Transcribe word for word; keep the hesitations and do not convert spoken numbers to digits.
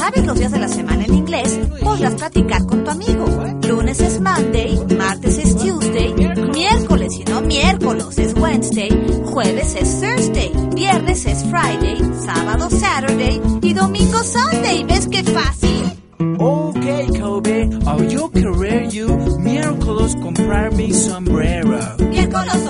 sabes los días de la semana en inglés, podrás platicar con tu amigo. Lunes es Monday, martes es Tuesday, miércoles y no miércoles es Wednesday, jueves es Thursday, viernes es Friday, sábado Saturday y domingo Sunday. ¿Ves qué fácil? Okay, Kobe, are you career you? Miércoles comprar mi sombrero. Miércoles